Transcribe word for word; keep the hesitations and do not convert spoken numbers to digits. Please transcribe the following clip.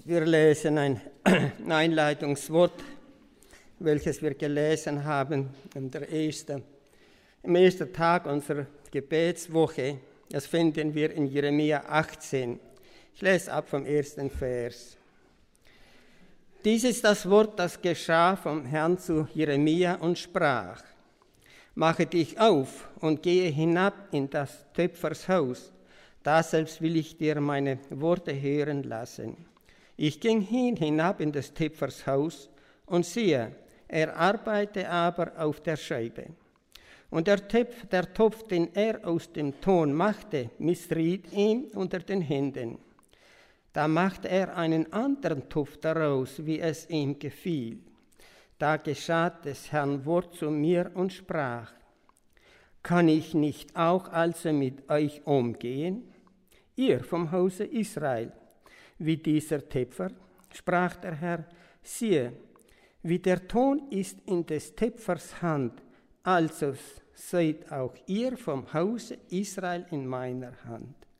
Wir lesen ein Einleitungswort, welches wir gelesen haben am ersten, am ersten Tag unserer Gebetswoche. Das finden wir in Jeremia achtzehn. Ich lese ab vom ersten Vers. Dies ist das Wort, das geschah vom Herrn zu Jeremia und sprach: Mache dich auf und gehe hinab in das Töpfershaus, da selbst will ich dir meine Worte hören lassen. Ich ging hin hinab in des Töpfers Haus, und siehe, er arbeitete aber auf der Scheibe. Und der Topf, der Topf, den er aus dem Ton machte, missriet ihm unter den Händen. Da machte er einen anderen Topf daraus, wie es ihm gefiel. Da geschah des Herrn Wort zu mir und sprach: Kann ich nicht auch also mit euch umgehen, ihr vom Hause Israel, wie dieser Töpfer? Sprach der Herr: Siehe, wie der Ton ist in des Töpfers Hand, also seid auch ihr vom Hause Israel in meiner Hand.